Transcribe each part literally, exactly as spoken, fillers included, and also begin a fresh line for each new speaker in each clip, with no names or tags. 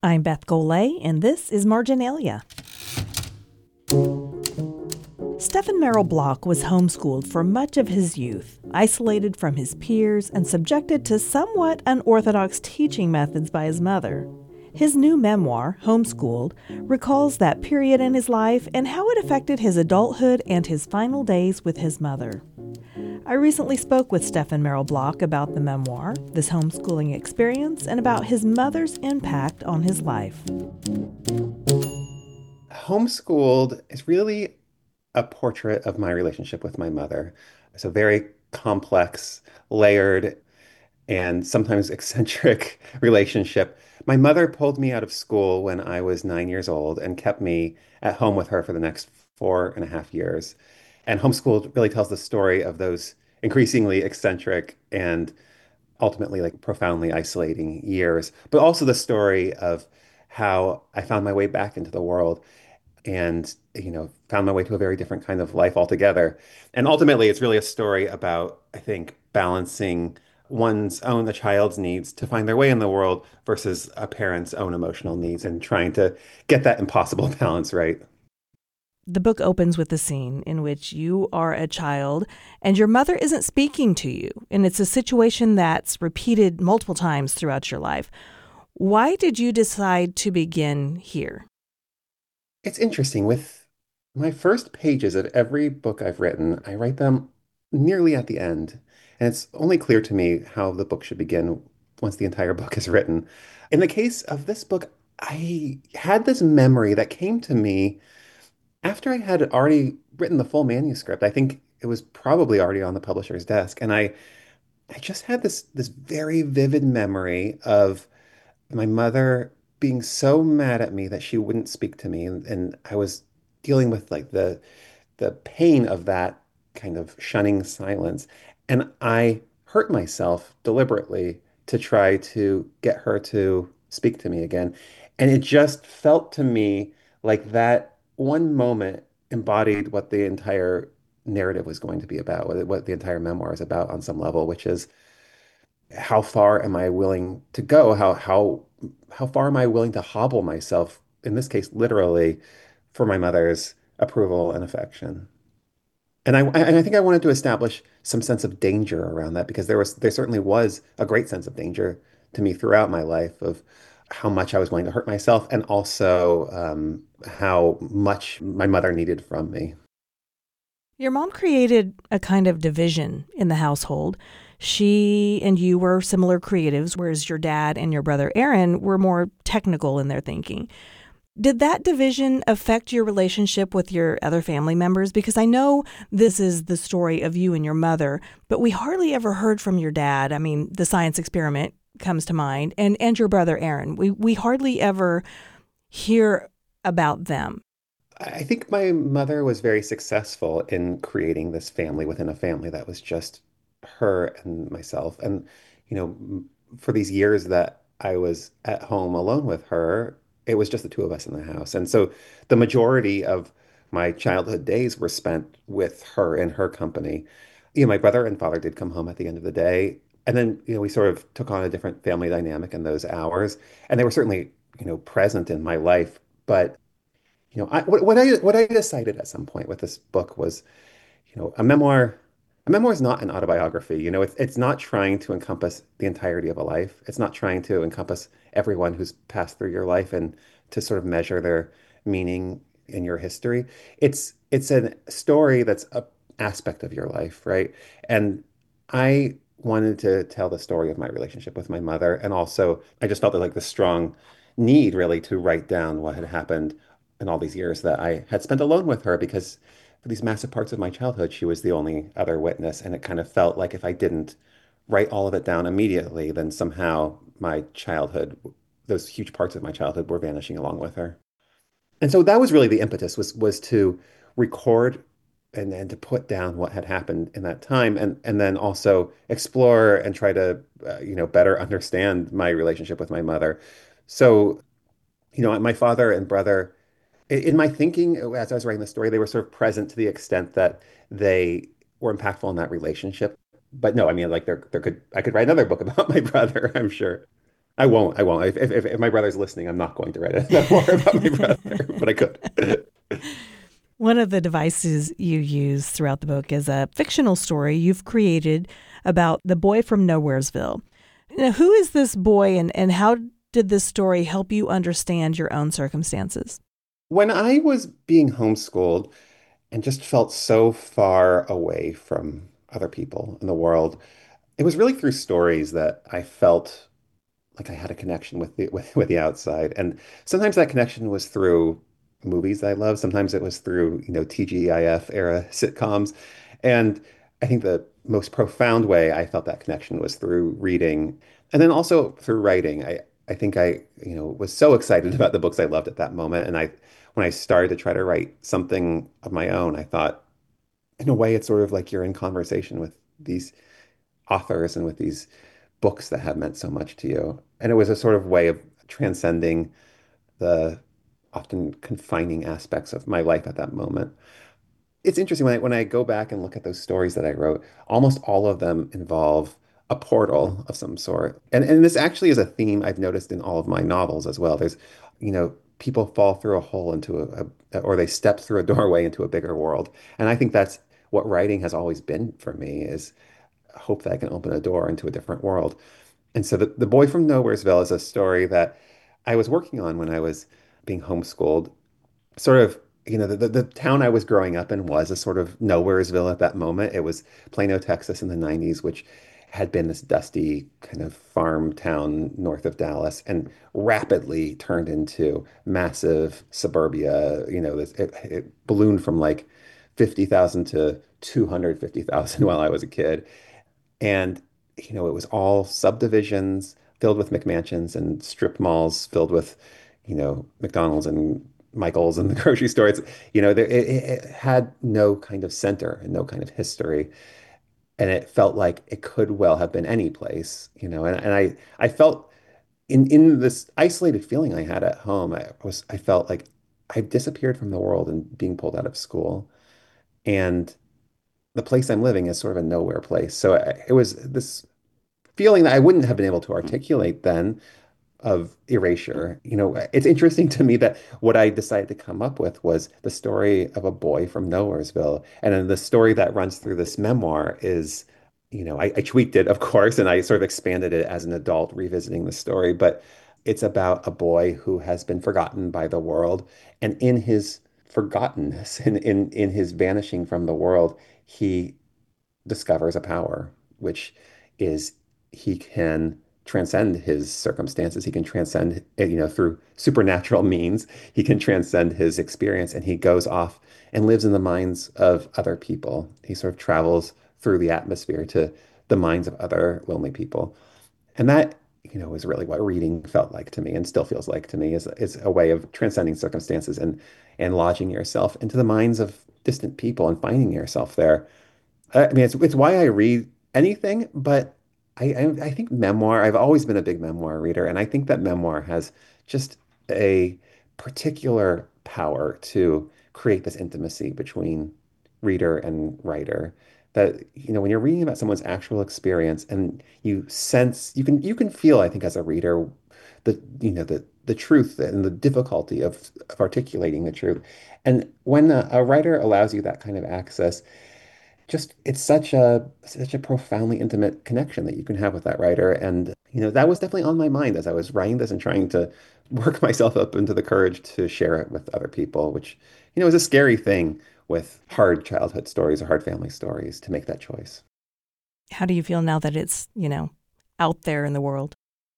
I'm Beth Golay, and this is Marginalia. Stephen Merrill Block was homeschooled for much of his youth, isolated from his peers and subjected to somewhat unorthodox teaching methods by his mother. His new memoir, Homeschooled, recalls that period in his life and how it affected his adulthood and his final days with his mother. I recently spoke with Stephen Merrill Block about the memoir, this homeschooling experience, and about his mother's impact on his life.
Homeschooled is really a portrait of my relationship with my mother. It's a very complex, layered, and sometimes eccentric relationship. My mother pulled me out of school when I was nine years old and kept me at home with her for the next four and a half years. And homeschooled really tells the story of those increasingly eccentric and ultimately like profoundly isolating years, but also the story of how I found my way back into the world and you know found my way to a very different kind of life altogether. And ultimately it's really a story about, I think, balancing one's own, the child's needs to find their way in the world versus a parent's own emotional needs and trying to get that impossible balance right.
The book opens with a scene in which you are a child and your mother isn't speaking to you, and it's a situation that's repeated multiple times throughout your life. Why did you decide to begin here?
It's interesting. With my first pages of every book I've written, I write them nearly at the end. And it's only clear to me how the book should begin once the entire book is written. In the case of this book, I had this memory that came to me after I had already written the full manuscript. I think it was probably already on the publisher's desk. And I, I just had this this very vivid memory of my mother being so mad at me that she wouldn't speak to me, and, and I was dealing with like the the pain of that kind of shunning silence, and I hurt myself deliberately to try to get her to speak to me again. And it just felt to me like that one moment embodied what the entire narrative was going to be about, what, what the entire memoir is about on some level, which is how far am I willing to go? How how how far am I willing to hobble myself, in this case, literally, for my mother's approval and affection? And I and I think I wanted to establish some sense of danger around that because there was there certainly was a great sense of danger to me throughout my life of how much I was going to hurt myself and also um, how much my mother needed from me.
Your mom created a kind of division in the household. She and you were similar creatives, whereas your dad and your brother Aaron were more technical in their thinking. Did that division affect your relationship with your other family members? Because I know this is the story of you and your mother, but we hardly ever heard from your dad. I mean, the science experiment comes to mind, and, and your brother Aaron. We, we hardly ever hear about them.
I think my mother was very successful in creating this family within a family that was just her and myself. And, you know, m- for these years that I was at home alone with her, it was just the two of us in the house. And so the majority of my childhood days were spent with her in her company. You know, my brother and father did come home at the end of the day. And then, you know, we sort of took on a different family dynamic in those hours. And they were certainly, you know, present in my life. But you know, I, what, what I what I decided at some point with this book was, you know, a memoir. A memoir is not an autobiography. You know, it's it's not trying to encompass the entirety of a life. It's not trying to encompass everyone who's passed through your life and to sort of measure their meaning in your history. It's it's a story that's a aspect of your life, right? And I wanted to tell the story of my relationship with my mother, and also I just felt that like the strong need really to write down what had happened in all these years that I had spent alone with her because for these massive parts of my childhood, she was the only other witness. And it kind of felt like if I didn't write all of it down immediately, then somehow my childhood, those huge parts of my childhood were vanishing along with her. And so that was really the impetus was was to record and then to put down what had happened in that time and and then also explore and try to uh, you know better understand my relationship with my mother. So, you know, my father and brother in my thinking, as I was writing the story, they were sort of present to the extent that they were impactful in that relationship. But no, I mean, like there, there could, I could write another book about my brother, I'm sure. I won't. I won't. If, if, if my brother's listening, I'm not going to write a memoir about my brother, but I could.
One of the devices you use throughout the book is a fictional story you've created about the boy from Nowheresville. Now, who is this boy, and, and how did this story help you understand your own circumstances?
When I was being homeschooled and just felt so far away from other people in the world, it was really through stories that I felt like I had a connection with the with, with the outside. And sometimes that connection was through movies I love. Sometimes it was through, you know, T G I F era sitcoms. And I think the most profound way I felt that connection was through reading and then also through writing. I I think I, you know, was so excited about the books I loved at that moment. And I when I started to try to write something of my own, I thought, in a way, it's sort of like you're in conversation with these authors and with these books that have meant so much to you. And it was a sort of way of transcending the often confining aspects of my life at that moment. It's interesting when I when I go back and look at those stories that I wrote, almost all of them involve a portal of some sort. And and this actually is a theme I've noticed in all of my novels as well. There's, you know, people fall through a hole into a, a or they step through a doorway into a bigger world. And I think that's what writing has always been for me is hope that I can open a door into a different world. And so the, the Boy from Nowheresville is a story that I was working on when I was being homeschooled. Sort of, you know, the, the, the town I was growing up in was a sort of Nowheresville at that moment. It was Plano, Texas in the nineties, which had been this dusty kind of farm town north of Dallas and rapidly turned into massive suburbia. You know, this, it, it ballooned from like fifty thousand to two hundred fifty thousand while I was a kid. And, you know, it was all subdivisions filled with McMansions and strip malls filled with, you know, McDonald's and Michael's and the grocery store. It's, you know, there, it, it had no kind of center and no kind of history. And it felt like it could well have been any place, you know, and, and I, I felt in, in this isolated feeling I had at home, I was, I felt like I disappeared from the world and being pulled out of school. And the place I'm living is sort of a nowhere place. So I, it was this feeling that I wouldn't have been able to articulate then of erasure. You know, it's interesting to me that what I decided to come up with was the story of a boy from Nowheresville. And then the story that runs through this memoir is, you know, I, I tweaked it, of course, and I sort of expanded it as an adult revisiting the story, but it's about a boy who has been forgotten by the world. And in his forgottenness, in, in, in his vanishing from the world, he discovers a power, which is he can transcend his circumstances. He can transcend, you know, through supernatural means. He can transcend his experience and he goes off and lives in the minds of other people. He sort of travels through the atmosphere to the minds of other lonely people. And that, you know, is really what reading felt like to me and still feels like to me is, is a way of transcending circumstances and and lodging yourself into the minds of distant people and finding yourself there. I mean, it's it's why I read anything, but I, I I think memoir. I've always been a big memoir reader, and I think that memoir has just a particular power to create this intimacy between reader and writer. That, you know, when you're reading about someone's actual experience, and you sense, you can you can feel, I think, as a reader, the you know the the truth and the difficulty of of articulating the truth. And when a, a writer allows you that kind of access just it's such a such a profoundly intimate connection that you can have with that writer. And you know, that was definitely on my mind as I was writing this and trying to work myself up into the courage to share it with other people, which, you know, is a scary thing with hard childhood stories or hard family stories to make that choice.
How do you feel now that it's, you know, out there in the world?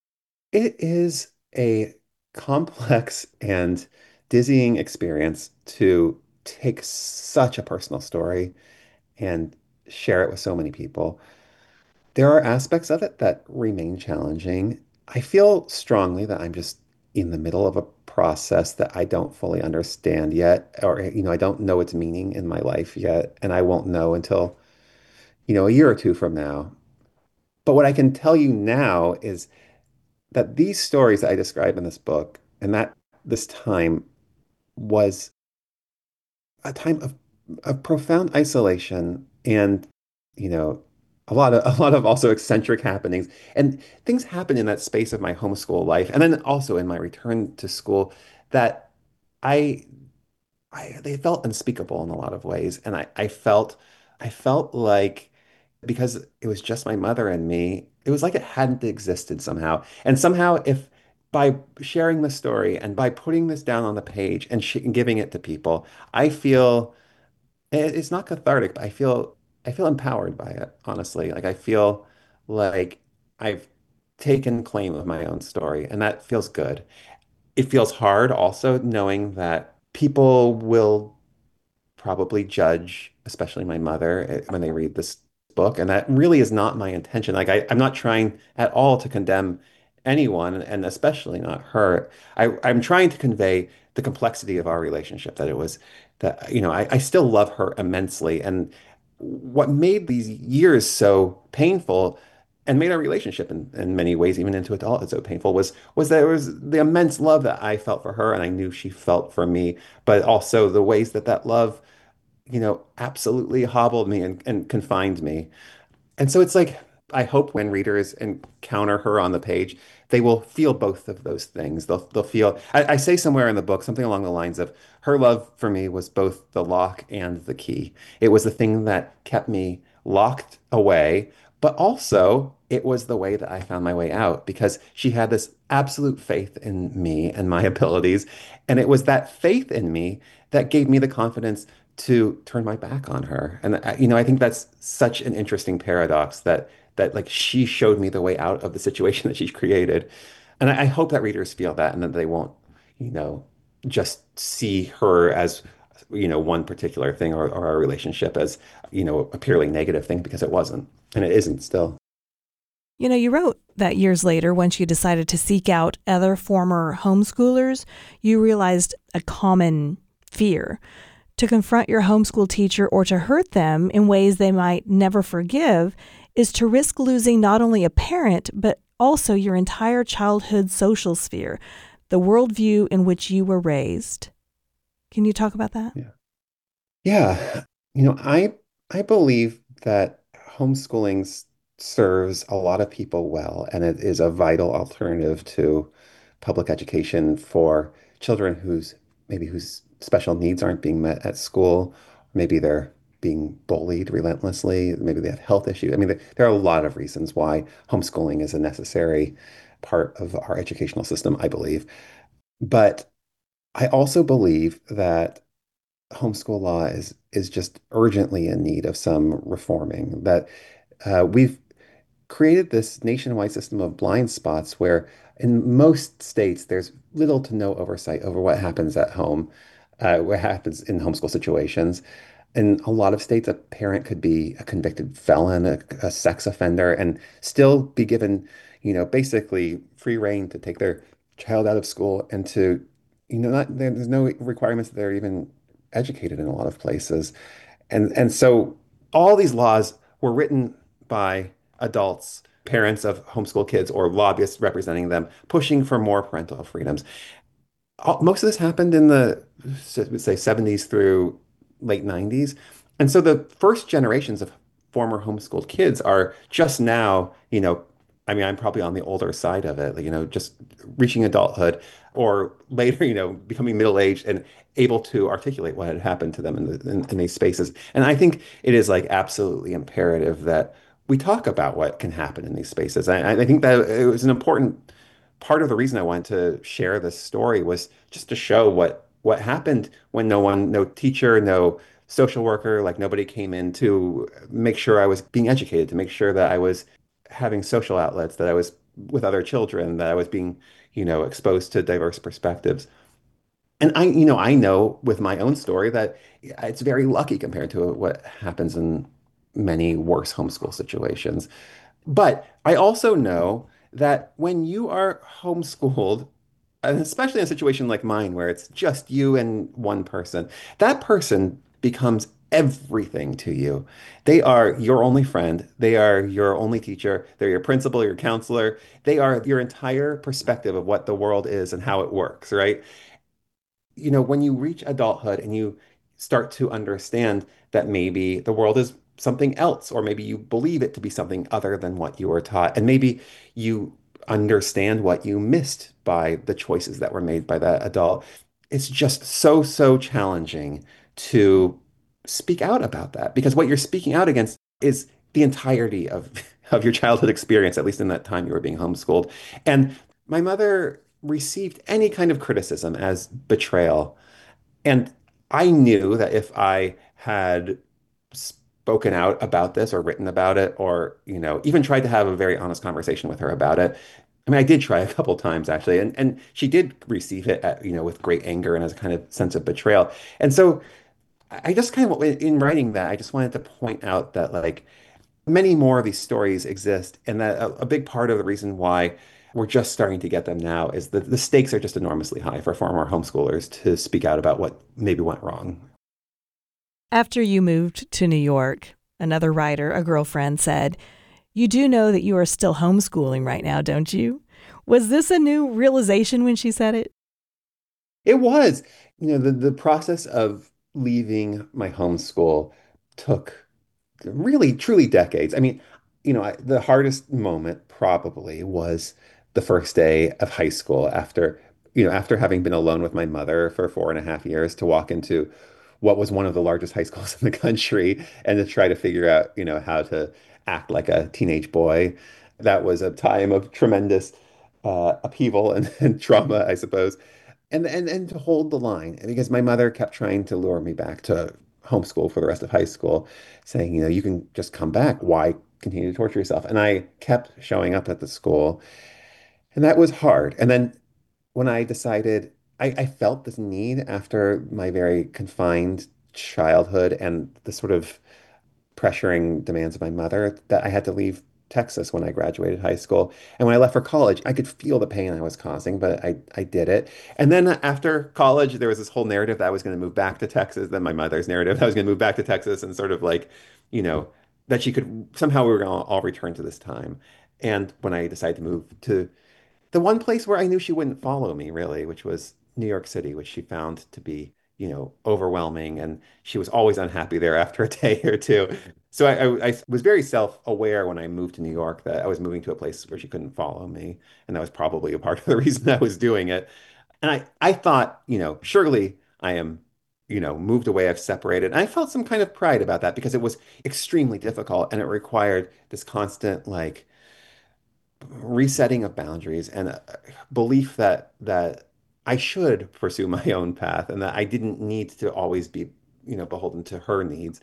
It is a complex and dizzying experience to take such a personal story and share it with so many people. There are aspects of it that remain challenging. I feel strongly that I'm just in the middle of a process that I don't fully understand yet, or, you know, I don't know its meaning in my life yet, and I won't know until, you know, a year or two from now. But what I can tell you now is that these stories that I describe in this book and that this time was a time of, of profound isolation and, you know, a lot of a lot of also eccentric happenings. And things happen in that space of my homeschool life, and then also in my return to school that I I they felt unspeakable in a lot of ways. And I, I felt I felt like because it was just my mother and me, it was like it hadn't existed somehow. And somehow if by sharing the story and by putting this down on the page and sh and giving it to people, I feel it- it's not cathartic, but I feel I feel empowered by it, honestly. Like I feel like I've taken claim of my own story, and that feels good. It feels hard also knowing that people will probably judge, especially my mother, eh, when they read this book. And that really is not my intention. Like I, I'm not trying at all to condemn anyone, and especially not her. I, I'm trying to convey the complexity of our relationship, that it was that, you know, I, I still love her immensely. And what made these years so painful and made our relationship in, in many ways, even into adulthood, so painful was was that it was the immense love that I felt for her and I knew she felt for me, but also the ways that that love you know, absolutely hobbled me and, and confined me. And so it's like, I hope when readers encounter her on the page, they will feel both of those things. They'll they'll feel, I, I say somewhere in the book something along the lines of her love for me was both the lock and the key. It was the thing that kept me locked away, but also it was the way that I found my way out because she had this absolute faith in me and my abilities. And it was that faith in me that gave me the confidence to turn my back on her. And I- you know, I think that's such an interesting paradox that that like she showed me the way out of the situation that she's created. And I, I hope that readers feel that and that they won't, you know, just see her as, you know, one particular thing or, or our relationship as, you know, a purely negative thing because it wasn't. And it isn't still.
You know, you wrote that years later, once you decided to seek out other former homeschoolers, you realized a common fear to confront your homeschool teacher or to hurt them in ways they might never forgive is to risk losing not only a parent, but also your entire childhood social sphere, the worldview in which you were raised. Can you talk about that?
Yeah. Yeah. You know, I I believe that homeschooling s- serves a lot of people well, and it is a vital alternative to public education for children whose maybe whose special needs aren't being met at school. Maybe they're being bullied relentlessly. Maybe they have health issues. I mean, there, there are a lot of reasons why homeschooling is a necessary part of our educational system, I believe. But I also believe that homeschool law is is just urgently in need of some reforming. That uh, we've created this nationwide system of blind spots where in most states there's little to no oversight over what happens at home, uh, what happens in homeschool situations. In a lot of states, a parent could be a convicted felon, a, a sex offender, and still be given, you know, basically free rein to take their child out of school and to, you know, not there's no requirements that they're even educated in a lot of places. And and so all these laws were written by adults, parents of homeschool kids, or lobbyists representing them, pushing for more parental freedoms. All, most of this happened in the, would say, seventies through late nineties. And so the first generations of former homeschooled kids are just now, you know, I mean, I'm probably on the older side of it, like, you know, just reaching adulthood or later, you know, becoming middle-aged and able to articulate what had happened to them in, the, in, in these spaces. And I think it is like absolutely imperative that we talk about what can happen in these spaces. I, I think that it was an important part of the reason I wanted to share this story was just to show what what happened when no one, no teacher, no social worker, like nobody came in to make sure I was being educated, to make sure that I was having social outlets, that I was with other children, that I was being, you know, exposed to diverse perspectives. And I, you know, I know with my own story that it's very lucky compared to what happens in many worse homeschool situations. But I also know that when you are homeschooled, and especially in a situation like mine where it's just you and one person, that person becomes everything to you. They are your only friend. They are your only teacher. They're your principal, your counselor. They are your entire perspective of what the world is and how it works, right? You know, when you reach adulthood and you start to understand that maybe the world is something else, or maybe you believe it to be something other than what you were taught. And maybe you understand what you missed by the choices that were made by that adult. It's just so, so challenging to speak out about that because what you're speaking out against is the entirety of, of your childhood experience, at least in that time you were being homeschooled. And my mother received any kind of criticism as betrayal. And I knew that if I had spoken out about this or written about it or, you know, even tried to have a very honest conversation with her about it. I mean, I did try a couple times actually, and and she did receive it at, you know, with great anger and as a kind of sense of betrayal. And so I just kind of, in writing that, I just wanted to point out that like many more of these stories exist, and that a, a big part of the reason why we're just starting to get them now is that the stakes are just enormously high for former homeschoolers to speak out about what maybe went wrong.
After you moved to New York, another writer, a girlfriend, said, "You do know that you are still homeschooling right now, don't you?" Was this a new realization when she said it?
It was, you know, the, the process of leaving my homeschool took really, truly decades. I mean, you know, I, the hardest moment probably was the first day of high school after, you know, after having been alone with my mother for four and a half years to walk into what was one of the largest high schools in the country and to try to figure out, you know, how to act like a teenage boy. That was a time of tremendous uh, upheaval and, and trauma, I suppose. And, and and to hold the line because my mother kept trying to lure me back to homeschool for the rest of high school, saying, you know, you can just come back. Why continue to torture yourself? And I kept showing up at the school, and that was hard. And then when I decided, I, I felt this need after my very confined childhood and the sort of pressuring demands of my mother that I had to leave Texas when I graduated high school. And when I left for college, I could feel the pain I was causing, but I, I did it. And then after college, there was this whole narrative that I was going to move back to Texas. Then my mother's narrative that I was going to move back to Texas and sort of like, you know, that she could somehow we were going to all return to this time. And when I decided to move to the one place where I knew she wouldn't follow me really, which was New York City, which she found to be, you know, overwhelming. And she was always unhappy there after a day or two. So I, I, I was very self-aware when I moved to New York that I was moving to a place where she couldn't follow me. And that was probably a part of the reason I was doing it. And I, I thought, you know, surely I am, you know, moved away, I've separated. And I felt some kind of pride about that because it was extremely difficult and it required this constant, like, resetting of boundaries and a belief that that I should pursue my own path and that I didn't need to always be, you know, beholden to her needs.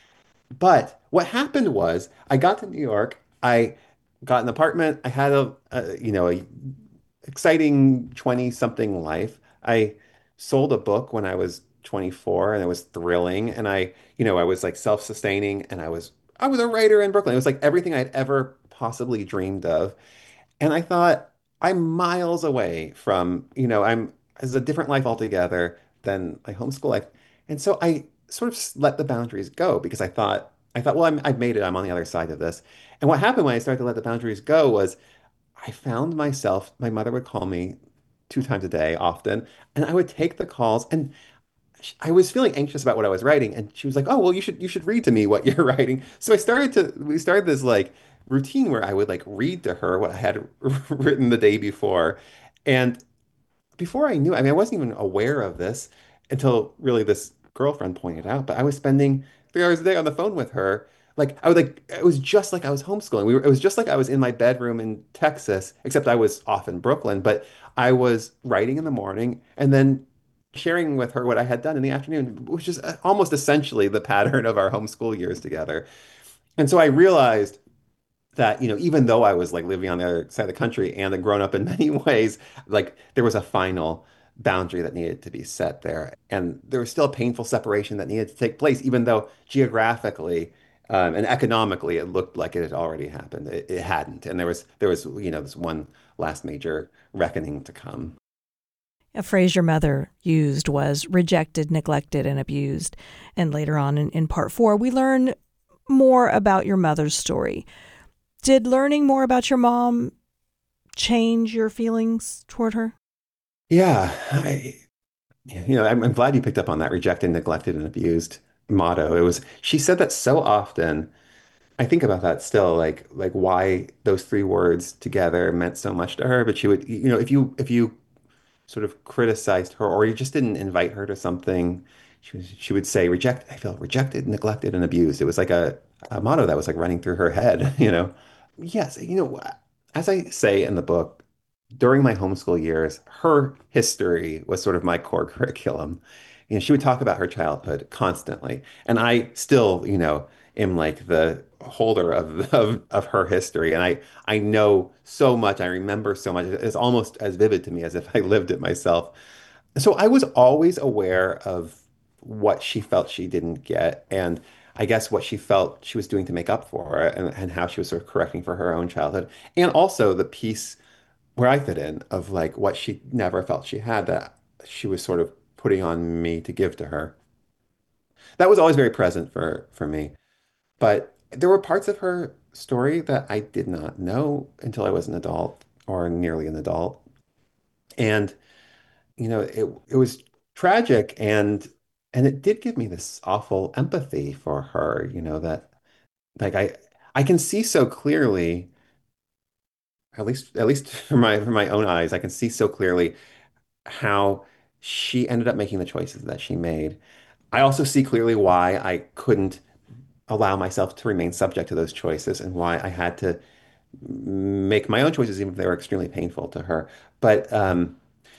But what happened was I got to New York, I got an apartment, I had a, a you know, a exciting twenty something life. I sold a book when I was twenty-four and it was thrilling and I, you know, I was like self-sustaining and I was I was a writer in Brooklyn. It was like everything I'd ever possibly dreamed of. And I thought, I'm miles away from, you know, I'm it's a different life altogether than my homeschool life. And so I sort of let the boundaries go because I thought, I thought, well, I'm, I've made it. I'm on the other side of this. And what happened when I started to let the boundaries go was I found myself, my mother would call me two times a day often, and I would take the calls and I was feeling anxious about what I was writing, and she was like, "Oh, well, you should you should read to me what you're writing." So I started to we started this like routine where I would like read to her what I had written the day before, and before I knew, I mean, I wasn't even aware of this until really this girlfriend pointed out, but I was spending three hours a day on the phone with her. Like I was like it was just like I was homeschooling. We were it was just like I was in my bedroom in Texas, except I was off in Brooklyn, but I was writing in the morning and then sharing with her what I had done in the afternoon, which is uh, almost essentially the pattern of our homeschool years together. And so I realized that, you know, even though I was like living on the other side of the country and had grown up in many ways, like there was a final boundary that needed to be set there. And there was still a painful separation that needed to take place, even though geographically um, and economically it looked like it had already happened. It, it hadn't. And there was there was, you know, this one last major reckoning to come.
A phrase your mother used was rejected, neglected, and abused. And later on in, in part four, we learn more about your mother's story. Did learning more about your mom change your feelings toward her?
Yeah, I, you know, I'm, I'm glad you picked up on that rejected, neglected, and abused motto. It was, she said that so often. I think about that still, like like why those three words together meant so much to her. But she would, you know, if you if you sort of criticized her or you just didn't invite her to something, she was she would say, reject, I feel rejected, neglected, and abused. It was like a, a motto that was like running through her head, you know. Yes, you know, as I say in the book, during my homeschool years, her history was sort of my core curriculum. You know, she would talk about her childhood constantly, and I still, you know, am like the holder of of, of her history, and I I know so much, I remember so much. It's almost as vivid to me as if I lived it myself. So I was always aware of what she felt she didn't get, and I guess what she felt she was doing to make up for it, and, and how she was sort of correcting for her own childhood, and also the piece where I fit in of like what she never felt she had that she was sort of putting on me to give to her. That was always very present for for me. But there were parts of her story that I did not know until I was an adult or nearly an adult. And, you know, it it was tragic and and it did give me this awful empathy for her, you know, that like I I can see so clearly, at least at least for my for my own eyes, I can see so clearly how she ended up making the choices that she made. I also see clearly why I couldn't allow myself to remain subject to those choices and why I had to make my own choices, even if they were extremely painful to her. But um,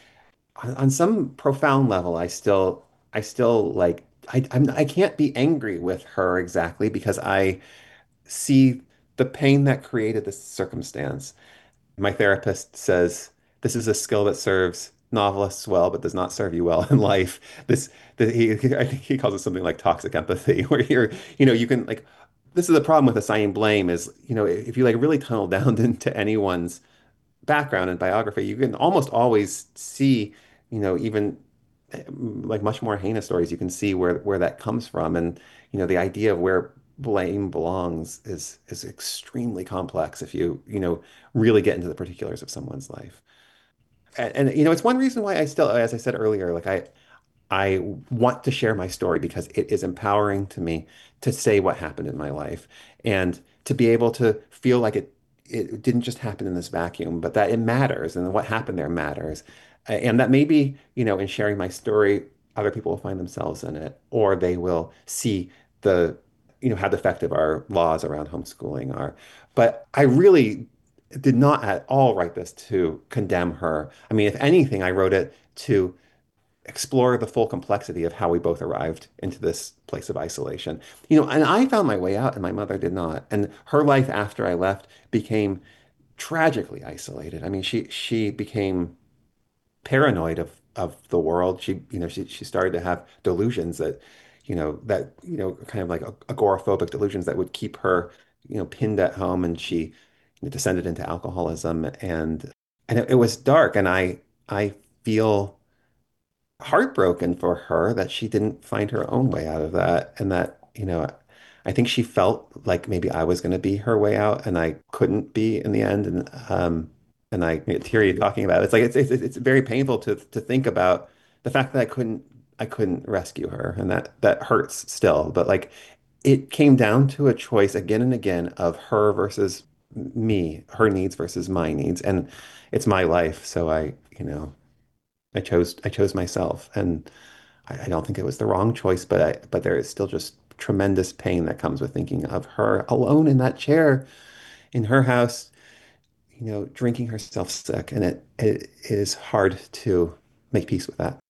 on, on some profound level, I still, I still like, I, I'm, I can't be angry with her exactly because I see the pain that created this circumstance. My therapist says this is a skill that serves novelists well, but does not serve you well in life. This, the, he, I think he calls it something like toxic empathy, where you're, you know, you can like, this is the problem with assigning blame is, you know, if you like really tunnel down into anyone's background and biography, you can almost always see, you know, even eh, like much more heinous stories, you can see where where that comes from. And, you know, the idea of where blame belongs is is extremely complex if you, you know, really get into the particulars of someone's life. And, and you know, it's one reason why I still, as I said earlier, like I I want to share my story because it is empowering to me to say what happened in my life and to be able to feel like it it didn't just happen in this vacuum, but that it matters and what happened there matters. And that maybe, you know, in sharing my story, other people will find themselves in it, or they will see the, you know, how defective our laws around homeschooling are. But I really did not at all write this to condemn her. I mean, if anything, I wrote it to explore the full complexity of how we both arrived into this place of isolation. You know, and I found my way out and my mother did not. And her life after I left became tragically isolated. I mean, she she became paranoid of of the world. She, you know, she she started to have delusions that, you know, that, you know, kind of like agoraphobic delusions that would keep her, you know, pinned at home and she, you know, descended into alcoholism and and it, it was dark and I I feel heartbroken for her that she didn't find her own way out of that. And that, you know, I think she felt like maybe I was going to be her way out and I couldn't be in the end. And, um, and I hear you talking about it. It's like, it's, it's, it's very painful to, to think about the fact that I couldn't, I couldn't rescue her and that, that hurts still. But like, it came down to a choice again and again of her versus me, her needs versus my needs. And it's my life. So I, you know, I chose I chose myself, and I, I don't think it was the wrong choice, but I but there is still just tremendous pain that comes with thinking of her alone in that chair in her house, you know, drinking herself sick, and it it is hard to make peace with that.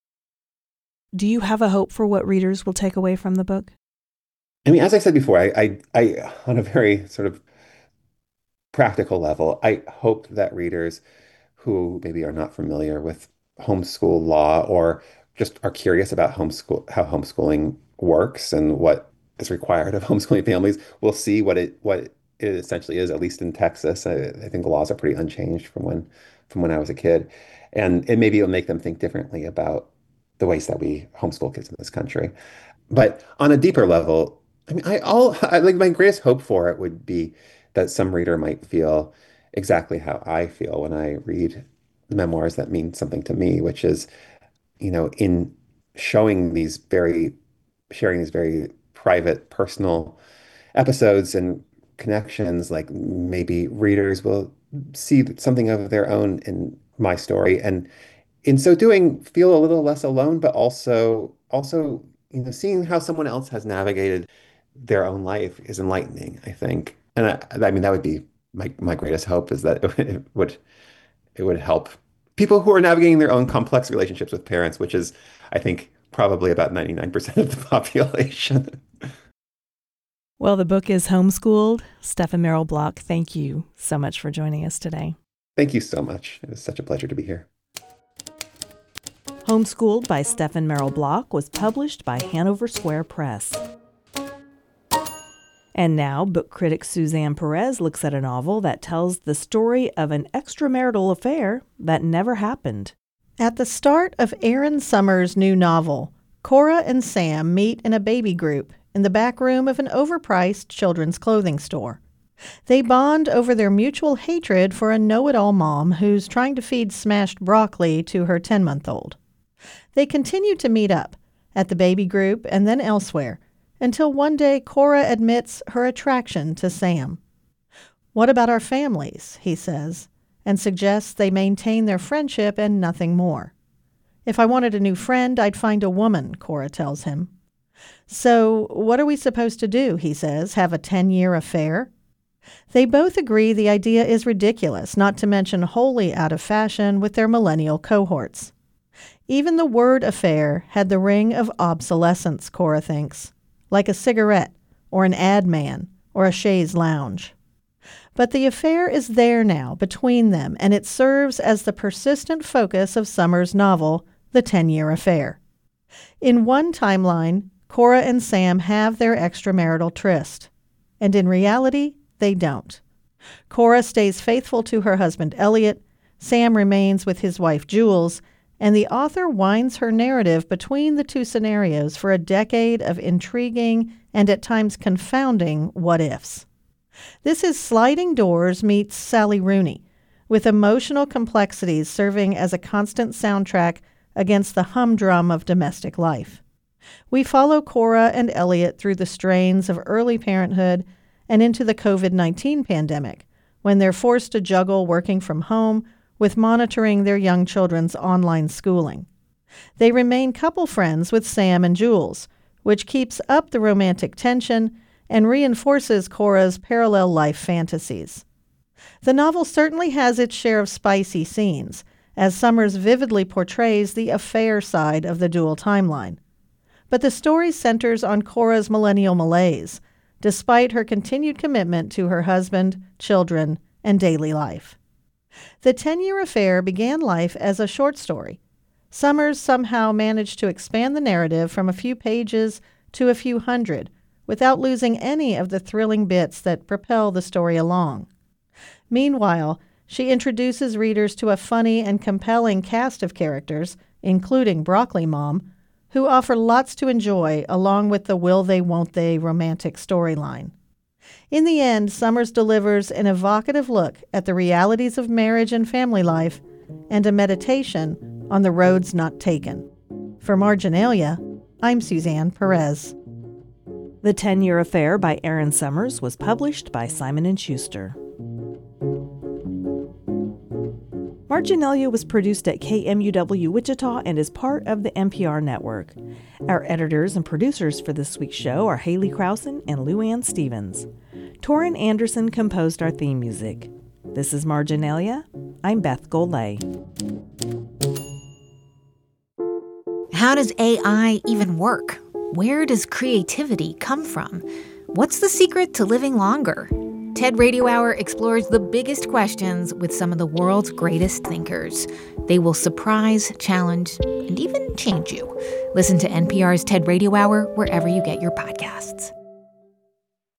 Do you have a hope for what readers will take away from the book?
I mean, as I said before, I I, I on a very sort of practical level, I hope that readers who maybe are not familiar with homeschool law or just are curious about homeschool, how homeschooling works and what is required of homeschooling families will see what it what it essentially is, at least in Texas. I, I think the laws are pretty unchanged from when from when I was a kid. And it maybe it'll make them think differently about the ways that we homeschool kids in this country. But on a deeper level, I mean, I all I, like my greatest hope for it would be that some reader might feel exactly how I feel when I read memoirs that mean something to me, which is, you know, in showing these very, sharing these very private, personal episodes and connections, like maybe readers will see something of their own in my story, and in so doing, feel a little less alone, but also also you know seeing how someone else has navigated their own life is enlightening, I think. And I, I mean, that would be my my greatest hope, is that it would it would help people who are navigating their own complex relationships with parents, which is, I think, probably about ninety-nine percent of the population.
Well, the book is Homeschooled. Stephen Merrill Block, thank you so much for joining us today.
Thank you so much. It was such a pleasure to be here.
Homeschooled by Stephen Merrill Block was published by Hanover Square Press. And now, book critic Suzanne Perez looks at a novel that tells the story of an extramarital affair that never happened.
At the start of Aaron Summers' new novel, Cora and Sam meet in a baby group in the back room of an overpriced children's clothing store. They bond over their mutual hatred for a know-it-all mom who's trying to feed smashed broccoli to her ten-month-old. They continue to meet up, at the baby group and then elsewhere, until one day Cora admits her attraction to Sam. "What about our families?" he says, and suggests they maintain their friendship and nothing more. "If I wanted a new friend, I'd find a woman," Cora tells him. "So what are we supposed to do?" he says, "have a ten-year affair?" They both agree the idea is ridiculous, not to mention wholly out of fashion with their millennial cohorts. Even the word affair had the ring of obsolescence, Cora thinks, like a cigarette or an ad man or a chaise lounge. But the affair is there now between them, and it serves as the persistent focus of Summers' novel, The Ten-Year Affair. In one timeline, Cora and Sam have their extramarital tryst, and in reality, they don't. Cora stays faithful to her husband Elliot, Sam remains with his wife Jules, and the author winds her narrative between the two scenarios for a decade of intriguing and at times confounding what-ifs. This is Sliding Doors meets Sally Rooney, with emotional complexities serving as a constant soundtrack against the humdrum of domestic life. We follow Cora and Elliot through the strains of early parenthood and into the covid nineteen pandemic, when they're forced to juggle working from home with monitoring their young children's online schooling. They remain couple friends with Sam and Jules, which keeps up the romantic tension and reinforces Cora's parallel life fantasies. The novel certainly has its share of spicy scenes, as Summers vividly portrays the affair side of the dual timeline. But the story centers on Cora's millennial malaise, despite her continued commitment to her husband, children, and daily life. The Ten-Year Affair began life as a short story. Summers somehow managed to expand the narrative from a few pages to a few hundred, without losing any of the thrilling bits that propel the story along. Meanwhile, she introduces readers to a funny and compelling cast of characters, including Broccoli Mom, who offer lots to enjoy along with the will-they-won't-they romantic storyline. In the end, Summers delivers an evocative look at the realities of marriage and family life and a meditation on the roads not taken. For Marginalia, I'm Suzanne Perez.
The Ten-Year Affair by Aaron Summers was published by Simon and Schuster. Marginalia was produced at K M U W Wichita and is part of the N P R network. Our editors and producers for this week's show are Haley Krausen and Lou Ann Stevens. Torrin Anderson composed our theme music. This is Marginalia. I'm Beth Golay.
How does A I even work? Where does creativity come from? What's the secret to living longer? TED Radio Hour explores the biggest questions with some of the world's greatest thinkers. They will surprise, challenge, and even change you. Listen to N P R's TED Radio Hour wherever you get your podcasts.